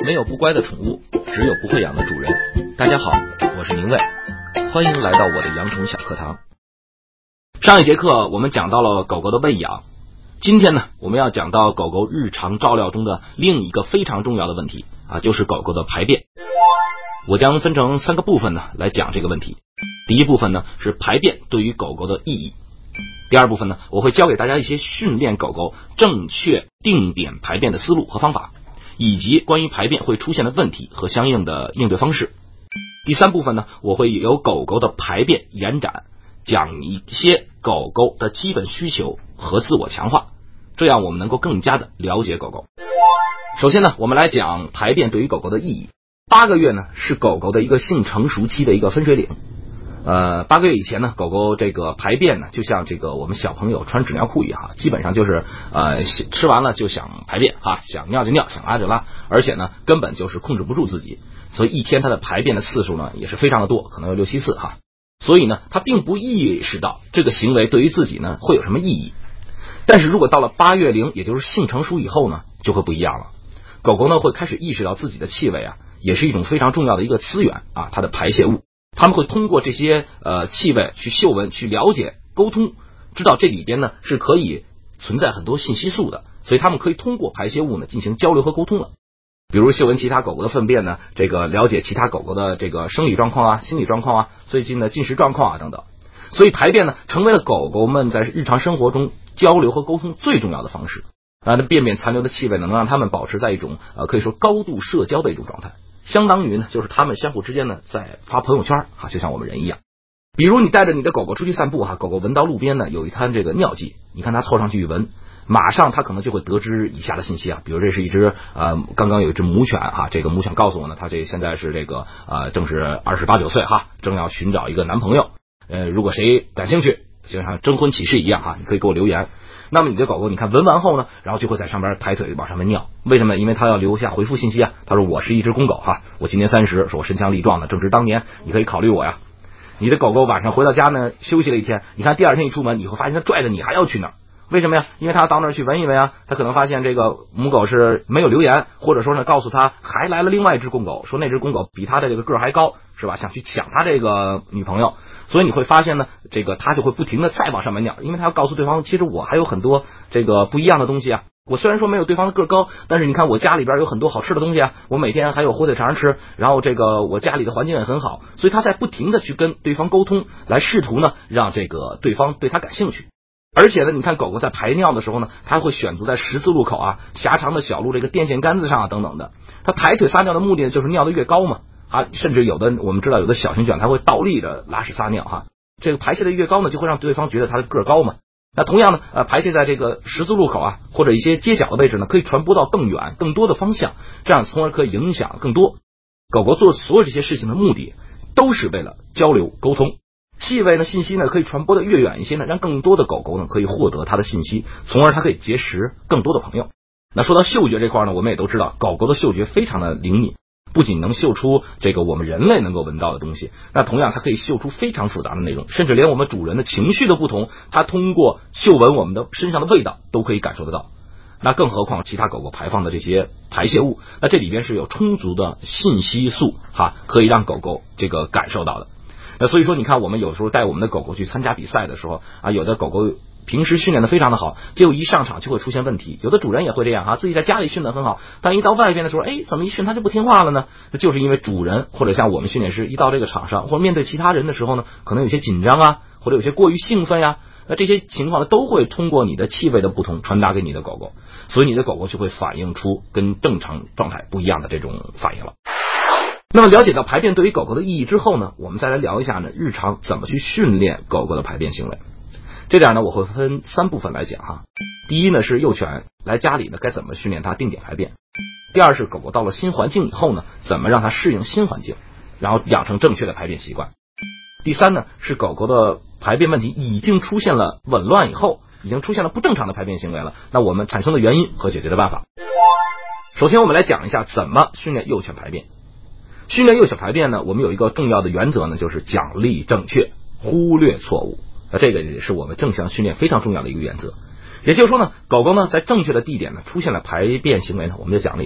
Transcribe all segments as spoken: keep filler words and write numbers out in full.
没有不乖的宠物，只有不会养的主人。大家好，我是宁卫，欢迎来到我的养宠小课堂。上一节课我们讲到了狗狗的喂养，今天呢，我们要讲到狗狗日常照料中的另一个非常重要的问题啊，就是狗狗的排便。我将分成三个部分呢来讲这个问题。第一部分呢是排便对于狗狗的意义。第二部分呢，我会教给大家一些训练狗狗正确定点排便的思路和方法，以及关于排便会出现的问题和相应的应对方式。第三部分呢，我会由狗狗的排便延展，讲一些狗狗的基本需求和自我强化，这样我们能够更加的了解狗狗。首先呢，我们来讲排便对于狗狗的意义。八个月呢是狗狗的一个性成熟期的一个分水岭。呃，八个月以前呢，狗狗这个排便呢，就像这个我们小朋友穿纸尿裤一样，基本上就是呃吃完了就想排便哈，想尿就尿，想拉就拉，而且呢根本就是控制不住自己，所以一天它的排便的次数呢也是非常的多，可能有六七次哈。所以呢，它并不意识到这个行为对于自己呢会有什么意义。但是如果到了八月龄，也就是性成熟以后呢，就会不一样了。狗狗呢会开始意识到自己的气味啊，也是一种非常重要的一个资源啊，它的排泄物。他们会通过这些呃气味去嗅闻、去了解、沟通，知道这里边呢是可以存在很多信息素的，所以他们可以通过排泄物呢进行交流和沟通了。比如嗅闻其他狗狗的粪便呢，这个了解其他狗狗的这个生理状况啊、心理状况啊、最近的进食状况啊等等。所以排便呢成为了狗狗们在日常生活中交流和沟通最重要的方式啊。那便便残留的气味呢，能让他们保持在一种呃可以说高度社交的一种状态。相当于呢，就是他们相互之间呢在发朋友圈哈，就像我们人一样。比如你带着你的狗狗出去散步哈，狗狗闻到路边呢有一滩这个尿迹，你看它凑上去一闻，马上它可能就会得知以下的信息啊，比如这是一只呃刚刚有一只母犬哈，这个母犬告诉我呢，它这现在是这个呃正是二十八九岁哈，正要寻找一个男朋友。呃，如果谁感兴趣，就像征婚启事一样哈，你可以给我留言。那么你的狗狗你看闻完后呢，然后就会在上边抬腿往上面尿，为什么？因为它要留下回复信息啊。他说我是一只公狗哈，我今年三十，说我身强力壮的，正值当年，你可以考虑我呀。你的狗狗晚上回到家呢，休息了一天，你看第二天一出门，你会发现它拽着你还要去哪儿？为什么呀？因为他要到那儿去闻一闻啊，他可能发现这个母狗是没有留言，或者说呢告诉他还来了另外一只公狗，说那只公狗比他的这个个儿还高，是吧？想去抢他这个女朋友。所以你会发现呢，这个他就会不停的再往上面尿，因为他要告诉对方，其实我还有很多这个不一样的东西啊。我虽然说没有对方的个儿高，但是你看我家里边有很多好吃的东西啊，我每天还有火腿肠吃，然后这个我家里的环境也很好，所以他在不停的去跟对方沟通，来试图呢让这个对方对他感兴趣。而且呢，你看狗狗在排尿的时候呢，它会选择在十字路口啊、狭长的小路、这个电线杆子上啊等等的。它抬腿撒尿的目的就是尿得越高嘛，啊，甚至有的我们知道有的小型犬它会倒立着拉屎撒尿哈，这个排泄的越高呢，就会让对方觉得它的个儿高嘛。那同样呢，呃，排泄在这个十字路口啊或者一些街角的位置呢，可以传播到更远、更多的方向，这样从而可以影响更多。狗狗做所有这些事情的目的，都是为了交流沟通。气味呢，信息呢可以传播的越远一些呢，让更多的狗狗呢可以获得它的信息，从而它可以结识更多的朋友。那说到嗅觉这块呢，我们也都知道，狗狗的嗅觉非常的灵敏，不仅能嗅出这个我们人类能够闻到的东西，那同样它可以嗅出非常复杂的内容，甚至连我们主人的情绪的不同，它通过嗅闻我们的身上的味道都可以感受得到。那更何况其他狗狗排放的这些排泄物，那这里边是有充足的信息素哈，可以让狗狗这个感受到的。那所以说你看我们有时候带我们的狗狗去参加比赛的时候啊，有的狗狗平时训练的非常的好，结果一上场就会出现问题。有的主人也会这样哈，自己在家里训得很好，但一到外边的时候，哎，怎么一训它就不听话了呢？那就是因为主人或者像我们训练师一到这个场上或者面对其他人的时候呢，可能有些紧张啊，或者有些过于兴奋呀、啊，那这些情况呢都会通过你的气味的不同传达给你的狗狗，所以你的狗狗就会反映出跟正常状态不一样的这种反应了。那么了解到排便对于狗狗的意义之后呢，我们再来聊一下呢，日常怎么去训练狗狗的排便行为。这点呢，我会分三部分来讲哈。第一呢是幼犬来家里呢该怎么训练它定点排便。第二是狗狗到了新环境以后呢，怎么让它适应新环境，然后养成正确的排便习惯。第三呢是狗狗的排便问题已经出现了紊乱以后，已经出现了不正常的排便行为了，那我们产生的原因和解决的办法。首先我们来讲一下怎么训练幼犬排便。训练幼犬排便呢，我们有一个重要的原则呢，就是奖励正确，忽略错误。那这个也是我们正向训练非常重要的一个原则。也就是说呢，狗狗呢在正确的地点呢出现了排便行为呢，我们就奖励它；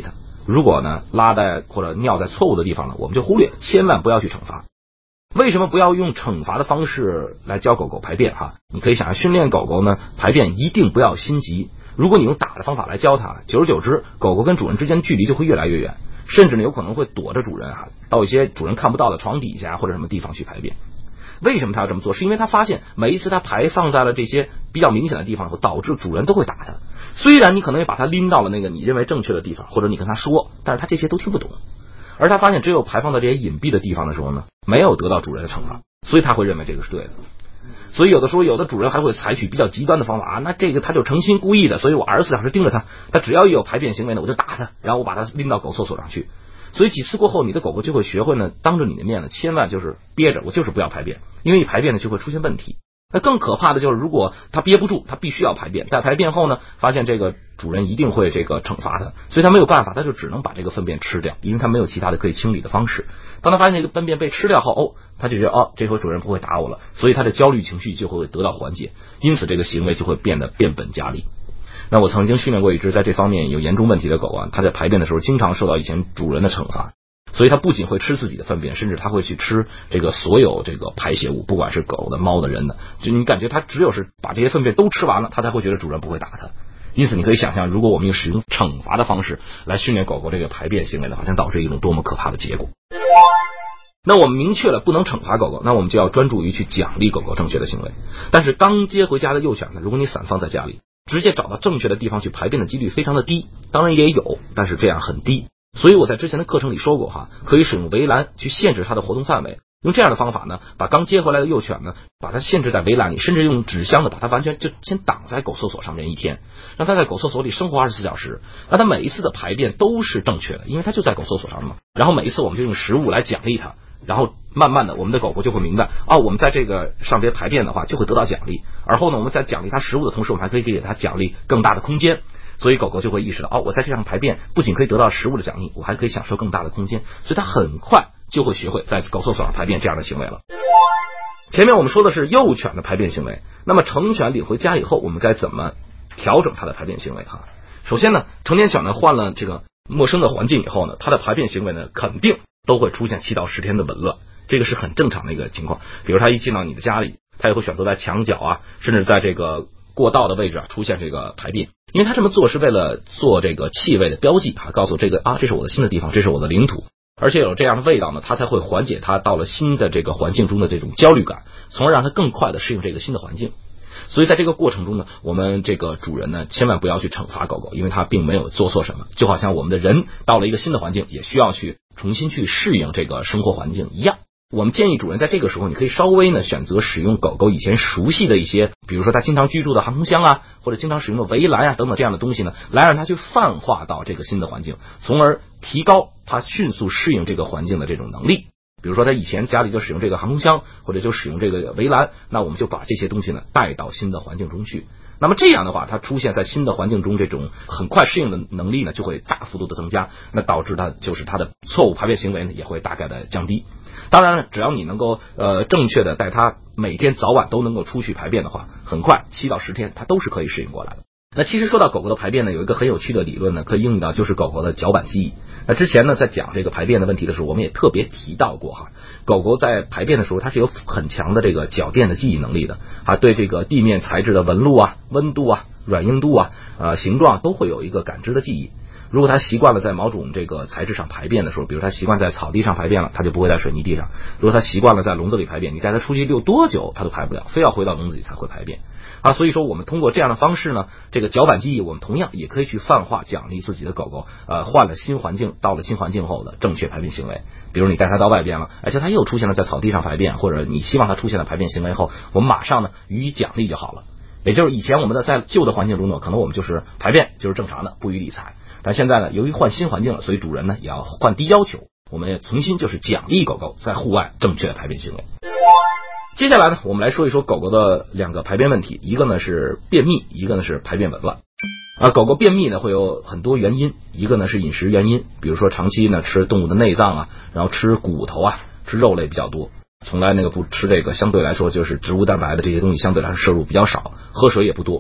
如果呢拉在或者尿在错误的地方呢，我们就忽略，千万不要去惩罚。为什么不要用惩罚的方式来教狗狗排便哈？你可以想训练狗狗呢排便一定不要心急。如果你用打的方法来教它，久而久之，狗狗跟主人之间的距离就会越来越远，甚至呢有可能会躲着主人哈，到一些主人看不到的床底下或者什么地方去排便。为什么他要这么做？是因为他发现每一次他排放在了这些比较明显的地方后，导致主人都会打他。虽然你可能也把他拎到了那个你认为正确的地方，或者你跟他说，但是他这些都听不懂。而他发现只有排放到这些隐蔽的地方的时候呢，没有得到主人的惩罚，所以他会认为这个是对的。所以有的时候有的主人还会采取比较极端的方法啊，那这个他就诚心故意的，所以我二十四小时盯着他，他只要一有排便行为呢，我就打他，然后我把他拎到狗厕所上去。所以几次过后，你的狗狗就会学会呢，当着你的面呢，千万就是憋着，我就是不要排便，因为一排便呢就会出现问题。那更可怕的就是，如果他憋不住，他必须要排便，在排便后呢，发现这个主人一定会这个惩罚他，所以他没有办法，他就只能把这个粪便吃掉，因为他没有其他的可以清理的方式。当他发现这个粪便被吃掉后，哦，他就觉得哦，这回主人不会打我了，所以他的焦虑情绪就会得到缓解，因此这个行为就会变得变本加厉。那我曾经训练过一只在这方面有严重问题的狗啊，它在排便的时候经常受到以前主人的惩罚。所以它不仅会吃自己的粪便，甚至它会去吃这个所有这个排泄物，不管是狗的、猫的、人的，就你感觉它只有是把这些粪便都吃完了，它才会觉得主人不会打它。因此你可以想象，如果我们用使用惩罚的方式来训练狗狗这个排便行为的话，将导致一种多么可怕的结果。那我们明确了不能惩罚狗狗，那我们就要专注于去奖励狗狗正确的行为。但是刚接回家的幼犬呢，如果你散放在家里，直接找到正确的地方去排便的几率非常的低，当然也有，但是这样很低。所以我在之前的课程里说过哈，可以使用围栏去限制它的活动范围。用这样的方法呢，把刚接回来的幼犬呢，把它限制在围栏里，甚至用纸箱的把它完全就先挡在狗厕所上面一天，让它在狗厕所里生活二十四小时。那它每一次的排便都是正确的，因为它就在狗厕所上嘛。然后每一次我们就用食物来奖励它，然后慢慢的我们的狗狗就会明白，哦，我们在这个上边排便的话就会得到奖励。而后呢，我们在奖励它食物的同时，我们还可以给它奖励更大的空间。所以狗狗就会意识到，哦，我在这样排便不仅可以得到食物的奖励，我还可以享受更大的空间，所以它很快就会学会在狗厕所上排便这样的行为了。前面我们说的是幼犬的排便行为，那么成犬领回家以后，我们该怎么调整它的排便行为哈？首先呢，成年犬呢换了这个陌生的环境以后呢，它的排便行为呢肯定都会出现七到十天的紊乱，这个是很正常的一个情况。比如它一进到你的家里，它也会选择在墙角啊，甚至在这个过道的位置啊出现这个排便，因为他这么做是为了做这个气味的标记啊，告诉这个啊，这是我的新的地方，这是我的领土，而且有这样的味道呢，它才会缓解它到了新的这个环境中的这种焦虑感，从而让它更快的适应这个新的环境。所以在这个过程中呢，我们这个主人呢，千万不要去惩罚狗狗，因为它并没有做错什么，就好像我们的人到了一个新的环境，也需要去重新去适应这个生活环境一样。我们建议主人在这个时候，你可以稍微呢选择使用狗狗以前熟悉的一些，比如说它经常居住的航空箱啊，或者经常使用的围栏啊等等这样的东西呢，来让它去泛化到这个新的环境，从而提高它迅速适应这个环境的这种能力。比如说他以前家里就使用这个航空箱，或者就使用这个围栏，那我们就把这些东西呢带到新的环境中去。那么这样的话，它出现在新的环境中这种很快适应的能力呢，就会大幅度的增加，那导致它就是它的错误排便行为呢也会大概的降低。当然了，只要你能够呃正确的带它每天早晚都能够出去排便的话，很快七到十天它都是可以适应过来的。那其实说到狗狗的排便呢，有一个很有趣的理论呢，可以应用到就是狗狗的脚板记忆。那之前呢，在讲这个排便的问题的时候，我们也特别提到过哈，狗狗在排便的时候，它是有很强的这个脚垫的记忆能力的啊，对这个地面材质的纹路啊、温度啊、软硬度啊、呃形状都会有一个感知的记忆。如果它习惯了在某种这个材质上排便的时候，比如它习惯在草地上排便了，它就不会在水泥地上；如果它习惯了在笼子里排便，你带它出去溜多久它都排不了，非要回到笼子里才会排便啊。所以说我们通过这样的方式呢，这个脚板记忆我们同样也可以去泛化奖励自己的狗狗，呃，换了新环境，到了新环境后的正确排便行为。比如你带它到外边了，而且它又出现了在草地上排便，或者你希望它出现了排便行为后，我们马上呢予以奖励就好了。也就是以前我们的在旧的环境中呢，可能我们就是排便就是正常的，不予理睬。但现在呢，由于换新环境了，所以主人呢也要换低要求，我们也重新就是奖励狗狗在户外正确的排便行为。接下来呢，我们来说一说狗狗的两个排便问题，一个呢是便秘，一个呢是排便紊乱。啊，狗狗便秘呢会有很多原因，一个呢是饮食原因，比如说长期呢吃动物的内脏啊，然后吃骨头啊，吃肉类比较多，从来那个不吃这个相对来说就是植物蛋白的这些东西相对来说摄入比较少，喝水也不多。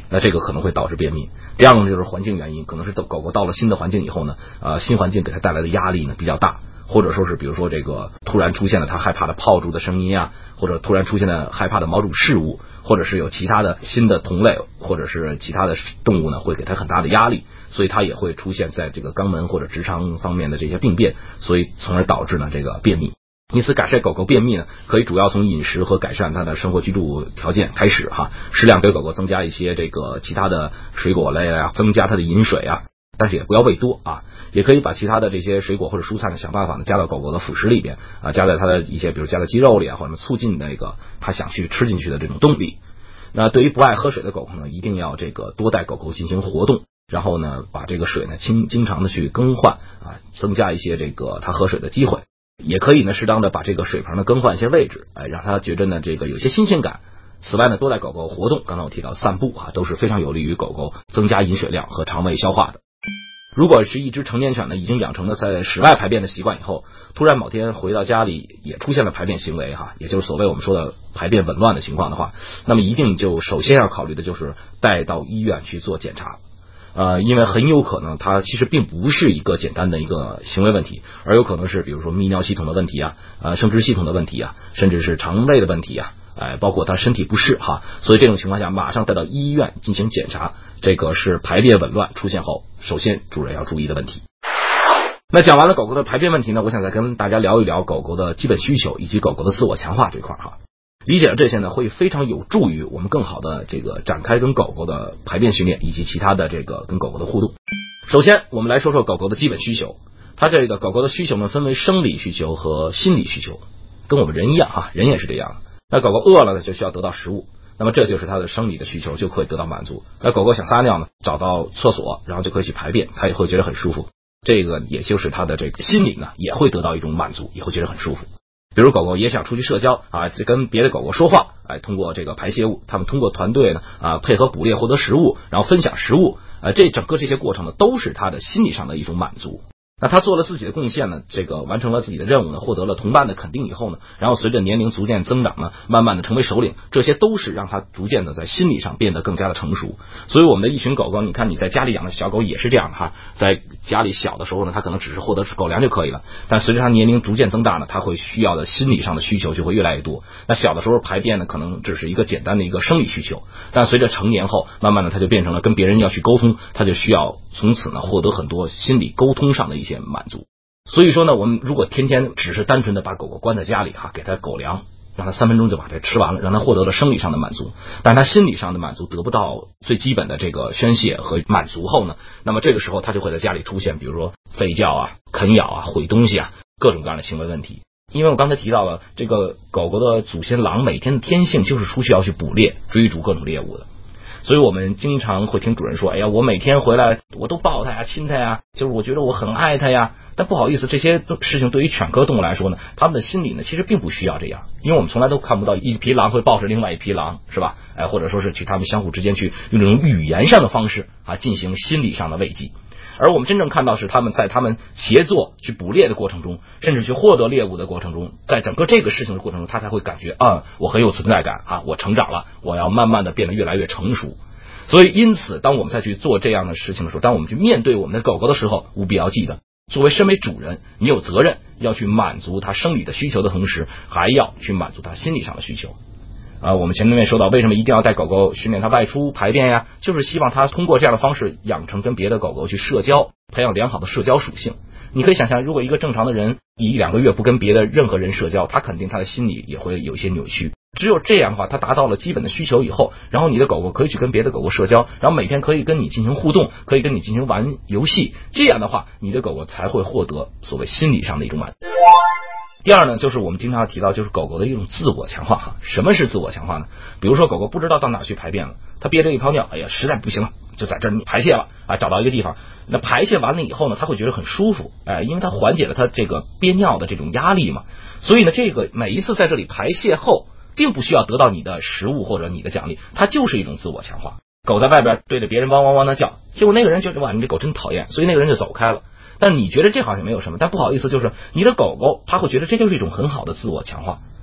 那这个可能会导致便秘。第二个呢就是环境原因，可能是狗狗到了新的环境以后呢，呃，新环境给它带来的压力呢比较大，或者说是比如说这个突然出现了它害怕的泡住的声音啊，或者突然出现了害怕的毛主事物，或者是有其他的新的同类或者是其他的动物呢会给它很大的压力，所以它也会出现在这个肛门或者直肠方面的这些病变，所以从而导致呢这个便秘。因此改善狗狗便秘呢，可以主要从饮食和改善它的生活居住条件开始哈，适量给狗狗增加一些这个其他的水果类啊，增加它的饮水啊，但是也不要喂多啊，也可以把其他的这些水果或者蔬菜呢，想办法呢加到狗狗的辅食里边啊，加在它的一些比如加在鸡肉里啊，或者促进那个它想去吃进去的这种动力。那对于不爱喝水的狗狗呢，一定要这个多带狗狗进行活动，然后呢把这个水呢经经常的去更换啊，增加一些这个它喝水的机会。也可以呢适当的把这个水盆呢更换一些位置，哎，让它觉得呢这个有些新鲜感。此外呢多带狗狗活动，刚才我提到散步啊，都是非常有利于狗狗增加饮水量和肠胃消化的。如果是一只成年犬呢，已经养成了在室外排便的习惯以后，突然某天回到家里也出现了排便行为哈，也就是所谓我们说的排便紊乱的情况的话，那么一定就首先要考虑的就是带到医院去做检查。呃，因为很有可能它其实并不是一个简单的一个行为问题，而有可能是比如说泌尿系统的问题啊，呃，生殖系统的问题啊，甚至是肠胃的问题啊，哎，包括它身体不适哈，所以这种情况下马上带到医院进行检查，这个是排便紊乱出现后，首先主人要注意的问题。那讲完了狗狗的排便问题呢，我想再跟大家聊一聊狗狗的基本需求以及狗狗的自我强化这块哈。理解了这些呢，会非常有助于我们更好的这个展开跟狗狗的排便训练以及其他的这个跟狗狗的互动。首先我们来说说狗狗的基本需求，它这个狗狗的需求呢分为生理需求和心理需求，跟我们人一样哈，人也是这样。那狗狗饿了呢就需要得到食物，那么这就是它的生理的需求就可以得到满足。那狗狗想撒尿呢，找到厕所然后就可以去排便，它也会觉得很舒服，这个也就是它的这个心理呢也会得到一种满足，也会觉得很舒服。比如狗狗也想出去社交啊，这跟别的狗狗说话，哎，通过这个排泄物，他们通过团队呢啊配合捕猎获得食物，然后分享食物，呃，这整个这些过程呢都是它的心理上的一种满足。那他做了自己的贡献呢，这个完成了自己的任务呢，获得了同伴的肯定以后呢，然后随着年龄逐渐增长呢，慢慢的成为首领，这些都是让他逐渐的在心理上变得更加的成熟。所以我们的一群狗狗，你看你在家里养的小狗也是这样哈，在家里小的时候呢，它可能只是获得狗粮就可以了，但随着它年龄逐渐增大呢，它会需要的心理上的需求就会越来越多。那小的时候排便呢，可能只是一个简单的一个生理需求，但随着成年后，慢慢的它就变成了跟别人要去沟通，它就需要从此呢获得很多心理沟通上的一些满足。所以说呢，我们如果天天只是单纯的把狗狗关在家里哈，给它狗粮，让它三分钟就把这吃完了，让它获得了生理上的满足，但是它心理上的满足得不到最基本的这个宣泄和满足后呢，那么这个时候它就会在家里出现比如说吠叫啊、啃咬啊、毁东西啊，各种各样的行为问题。因为我刚才提到了这个狗狗的祖先狼每天的天性就是出去要去捕猎追逐各种猎物的，所以我们经常会听主人说，哎呀，我每天回来我都抱它呀、亲它呀，就是我觉得我很爱它呀。但不好意思，这些事情对于犬科动物来说呢，他们的心理呢其实并不需要这样，因为我们从来都看不到一匹狼会抱着另外一匹狼，是吧？哎，或者说是去他们相互之间去用这种语言上的方式啊进行心理上的慰藉。而我们真正看到是他们在他们协作去捕猎的过程中，甚至去获得猎物的过程中，在整个这个事情的过程中，他才会感觉啊、嗯，我很有存在感啊，我成长了，我要慢慢的变得越来越成熟。所以因此当我们再去做这样的事情的时候，当我们去面对我们的狗狗的时候，务必要记得，作为身为主人，你有责任要去满足它生理的需求的同时，还要去满足它心理上的需求。啊，我们前面说到为什么一定要带狗狗训练它外出排便呀，就是希望它通过这样的方式养成跟别的狗狗去社交，培养良好的社交属性。你可以想象，如果一个正常的人一两个月不跟别的任何人社交，他肯定他的心理也会有一些扭曲。只有这样的话，他达到了基本的需求以后，然后你的狗狗可以去跟别的狗狗社交，然后每天可以跟你进行互动，可以跟你进行玩游戏，这样的话你的狗狗才会获得所谓心理上的一种满足。第二呢，就是我们经常提到就是狗狗的一种自我强化哈。什么是自我强化呢？比如说狗狗不知道到哪去排便了，它憋着一泡尿，哎呀实在不行了，就在这儿排泄了啊，找到一个地方，那排泄完了以后呢，它会觉得很舒服，哎，因为它缓解了它这个憋尿的这种压力嘛。所以呢，这个每一次在这里排泄后，并不需要得到你的食物或者你的奖励，它就是一种自我强化。狗在外边对着别人汪汪汪的叫，结果那个人觉得哇，你这狗真讨厌，所以那个人就走开了。但你觉得这好像没有什么，但不好意思，就是你的狗狗它会觉得这就是一种很好的自我强化。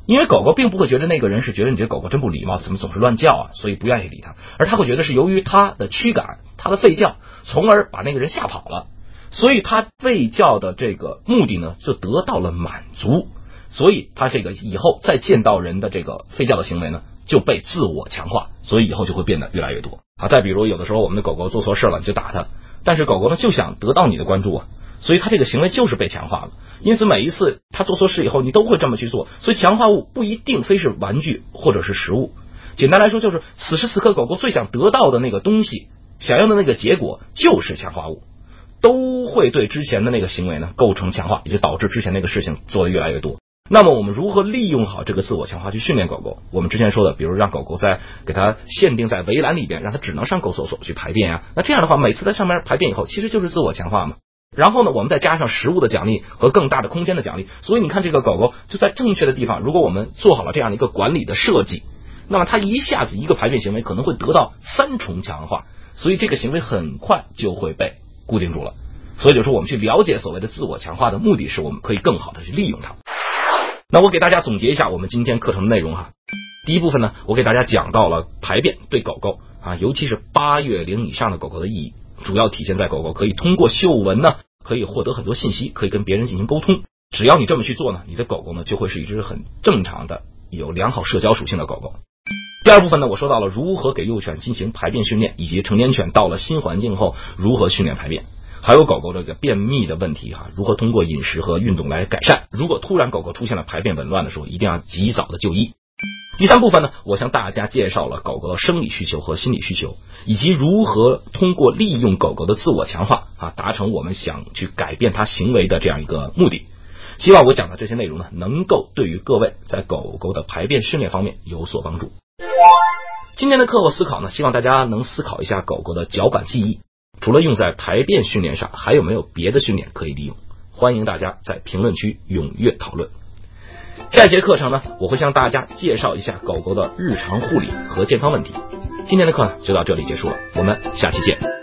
因为狗狗并不会觉得那个人是觉得你这狗狗真不礼貌，怎么总是乱叫啊，所以不愿意理它，而他会觉得是由于他的驱赶，他的吠叫，从而把那个人吓跑了，所以他吠叫的这个目的呢就得到了满足，所以他这个以后再见到人的这个吠叫的行为呢就被自我强化，所以以后就会变得越来越多啊。再比如有的时候我们的狗狗做错事了，你就打它，但是狗狗呢就想得到你的关注啊，所以它这个行为就是被强化了。因此每一次它做错事以后，你都会这么去做，所以强化物不一定非是玩具或者是食物，简单来说就是此时此刻狗狗最想得到的那个东西，想要的那个结果就是强化物，都会对之前的那个行为呢构成强化，也就导致之前那个事情做得越来越多。那么我们如何利用好这个自我强化去训练狗狗？我们之前说的，比如让狗狗在给它限定在围栏里边，让它只能上狗厕所去排便呀、啊，那这样的话每次在上面排便以后其实就是自我强化嘛。然后呢我们再加上食物的奖励和更大的空间的奖励，所以你看这个狗狗就在正确的地方，如果我们做好了这样的一个管理的设计，那么它一下子一个排便行为可能会得到三重强化，所以这个行为很快就会被固定住了。所以就是我们去了解所谓的自我强化的目的是我们可以更好的去利用它。那我给大家总结一下我们今天课程的内容哈。第一部分呢，我给大家讲到了排便对狗狗啊，尤其是八月龄以上的狗狗的意义，主要体现在狗狗可以通过嗅闻呢，可以获得很多信息，可以跟别人进行沟通。只要你这么去做呢，你的狗狗呢就会是一只很正常的有良好社交属性的狗狗。第二部分呢，我说到了如何给幼犬进行排便训练，以及成年犬到了新环境后如何训练排便，还有狗狗这个便秘的问题哈，如何通过饮食和运动来改善。如果突然狗狗出现了排便紊乱的时候，一定要及早的就医。第三部分呢，我向大家介绍了狗狗的生理需求和心理需求，以及如何通过利用狗狗的自我强化啊，达成我们想去改变它行为的这样一个目的。希望我讲的这些内容呢，能够对于各位在狗狗的排便训练方面有所帮助。今天的课后思考呢，希望大家能思考一下狗狗的脚板记忆，除了用在排便训练上，还有没有别的训练可以利用？欢迎大家在评论区踊跃讨论。下一节课程呢，我会向大家介绍一下狗狗的日常护理和健康问题。今天的课呢就到这里结束了，我们下期见。